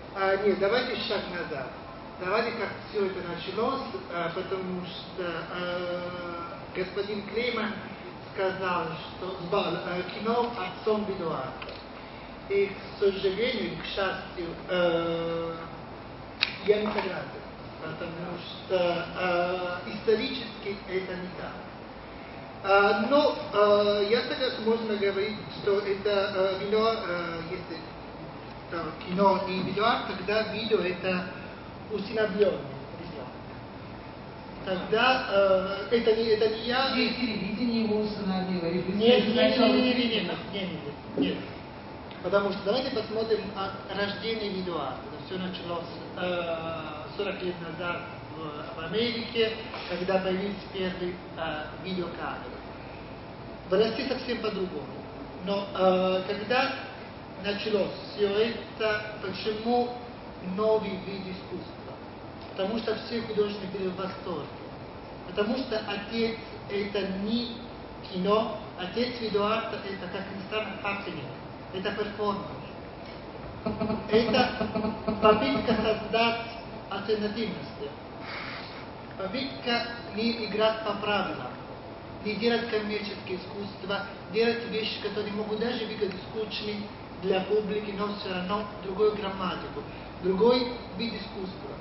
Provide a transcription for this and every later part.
Нет, давайте шаг назад. Давайте, как все это началось, потому что господин Клейман сказал, что кино отцом видеоарта. И, к сожалению, к счастью, я не согласен, потому что исторически это не так. Но я согласен, можно говорить, что это если кино и видеоарт, тогда видео это усыновленный ребенок. Тогда это не я. Здесь телевидение его усыновило. Нет. Потому что давайте посмотрим рождение видеоарта. Все началось 40 лет назад в Америке, когда появились первые видеокамеры. В России совсем по-другому. Но когда началось все это, почему новый вид искусства? Потому что все художники были в восторге. Потому что отец это не кино, отец видеоарта это, как ни странно, happening. Это перформанс. Это попытка создать альтернативность. Попытка не играть по правилам, не делать коммерческое искусство, делать вещи, которые могут даже выглядеть скучными для публики, но все равно другую грамматику, другой вид искусства.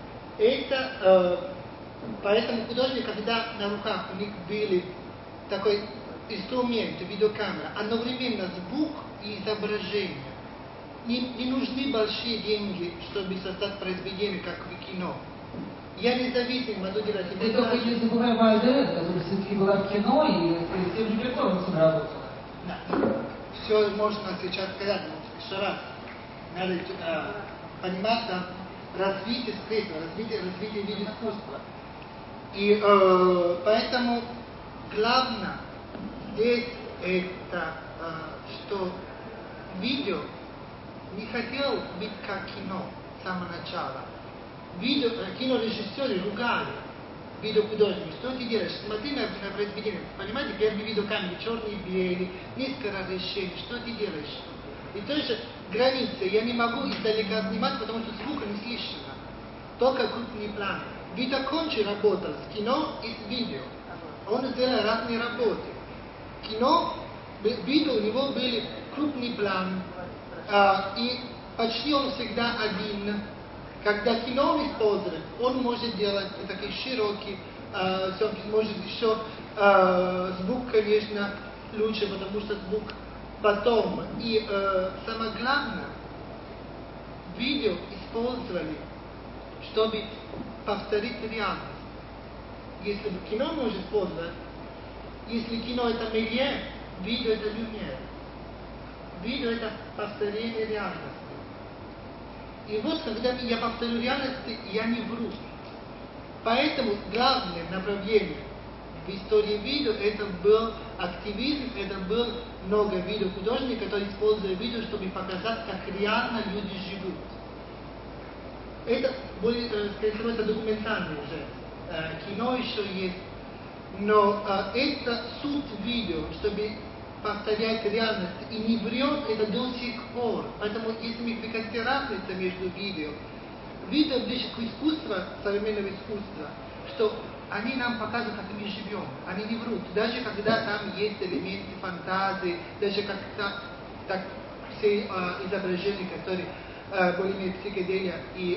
Это поэтому художники, когда на руках у них были такой инструмент, видеокамера, одновременно звук и изображение. Не нужны большие деньги, чтобы создать произведение, как в кино. Я независим, могу делать и только не забываем Альдерет, который все-таки была в кино и с тем же перформансом работала. Да. Все можно сейчас сказать, еще раз. Надо понимать, развитие средства, развитие вида искусства. И поэтому главное здесь это, что видео не хотел быть как кино с самого начала. Кинорежиссеры ругали видеохудожники. Что ты делаешь? Смотри на произведение. Понимаете, первые видеокамеры черные, белые, низкое разрешение. Что ты делаешь? И тоже граница. Я не могу издалека снимать, потому что звука не слышно. Только крупный план. Вита Кончи работал с кино и с видео. Он сделал разные работы. Кино, видео у него были крупный план. И почти он всегда один. Когда кино он использует, он может делать такие широкие съемки, может еще звук, конечно, лучше, потому что звук потом. И самое главное, видео использовали, чтобы повторить реальность. Если кино может использовать, если кино это медиа, видео это люмьер. Видео это повторение реальности. И вот, когда я повторю реальность, я не вру. Поэтому главное направление в истории видео это был активизм, это был много видеохудожников, которые используют видео, чтобы показать, как реально люди живут. Это более, скорее всего, это документальное уже. Кино еще есть. Но это суть видео, чтобы повторять реальность и не врет это до сих пор. Поэтому если мы прекратим разницу между видео ближе к искусству, современного искусства, что они нам показывают, как мы живем. Они не врут. Даже когда там есть элементы фантазии, даже когда так, все изображения, которые более-менее психоделия и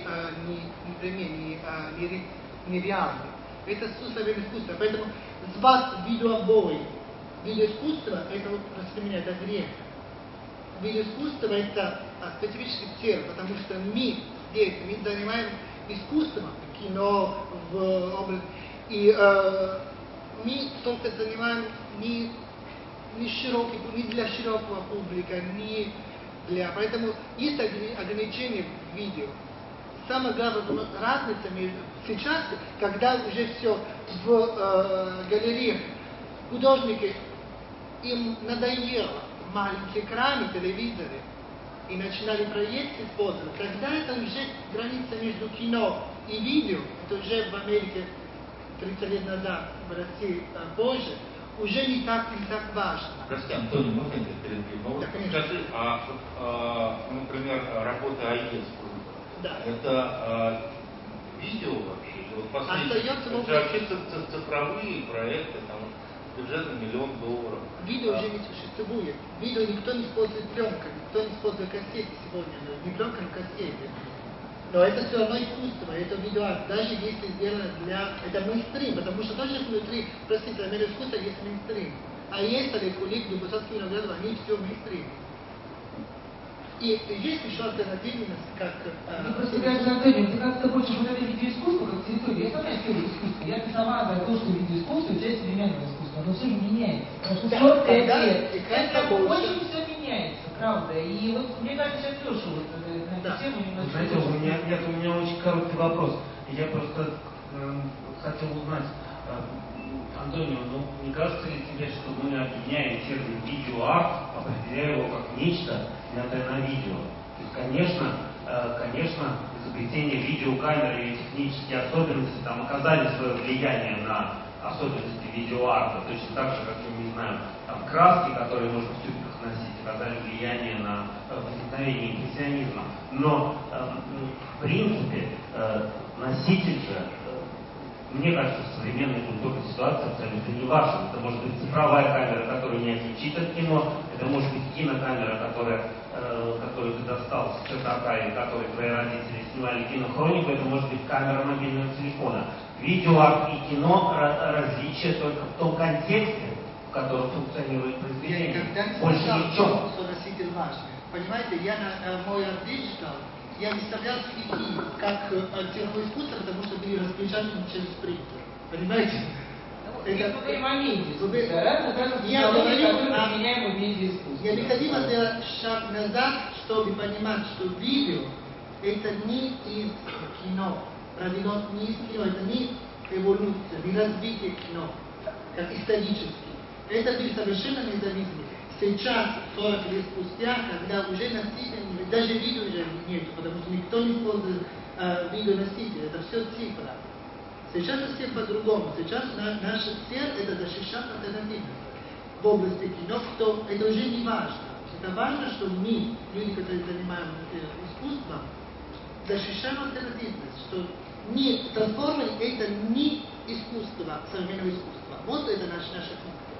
нереальны. Это современное искусство. Поэтому звать видеообои, видеоискусство это распределение, это грех. Видеоискусство это специфический термин, потому что мы здесь, мы занимаем искусством, кино, в области, и мы только занимаем не широкий, не для широкого публика, не для, поэтому есть ограничения в видео. Самое главное, разница между сейчас, когда уже все в галереях, художники, им надоело маленькие экраны, телевизоры, и начинали проекты использовать. Тогда это уже граница между кино и видео, это уже в Америке 30 лет назад, в России позже, уже не так важно. Прости, Антоний, можно я перебью? Да, Скажи, например, работа АЕС, Да. Это видео вообще? Вот Остается в вообще цифровые проекты, там, бюджет на $1 миллион. Видео уже не существует. Видео никто не использует пленкой, никто не использует кассеты сегодня, не пленка, но кассеты. Но это все равно искусство, это видеоарт, даже если сделано для... Это мейнстрим, потому что тоже внутри, простите, в мире искусства есть мейнстрим. А есть Олег Кулик, Дубасовский, Виноградов, они все мейнстрим. И есть еще альтернативность, как... Мне просто говорят, Антонио, ты как-то хочешь вот это видеоискусство, как территория. Я сама историю искусства. Я сама за то, что видеоискусство – часть современного искусства. Оно все же меняется. Потому что 45 лет. Это очень все меняется, правда. И вот мне кажется, сейчас Леша вот на эту тему немножко... Знаете, у меня очень короткий вопрос. Я просто хотел узнать, Антонио, ну не кажется ли тебе, что мы объединяем термин видеоарт, определяя его как нечто, снятое на видео? То есть, конечно, изобретение видеокамеры и технические особенности там оказали свое влияние на особенности видеоарта, точно так же, как, я не знаю, там краски, которые можно в тюбиках носить, оказали влияние на возникновение импрессионизма. Но, в принципе, носитель же, мне кажется, в современной культурной ситуации абсолютно не важен. Это может быть цифровая камера, которую не отличит от кино, это может быть кинокамера, которую ты достал с чердака и которой твои родители снимали кинохронику, это может быть камера мобильного телефона. Видеоарт и кино различия только в том контексте, в котором функционирует произведение. Больше ни в чем. Что носитель важный. Понимаете, я на мой ответ читал, я выставлял стихи как цифровое искусство, потому что были распечатаны через принтер. Понимаете? Это говорим о медиа. Я говорю о медиа-искусстве. Необходимо сделать шаг назад, чтобы понимать, что видео это не из кино. Родилось не из кино, это не эволюция, не развитие кино, как исторически. Это был совершенно независимый. Сейчас, 40 лет спустя, когда уже носитель, даже видео уже нет, потому что никто не использует видеоноситель, это все цифра. Сейчас совсем по-другому. Сейчас наша цель это защищать альтернативность. В области кино, что это уже не важно. Это важно, что мы, люди, которые занимаемся искусством, защищаем альтернативность, что не трансформер это не искусство, современного искусства. Вот это наша функция.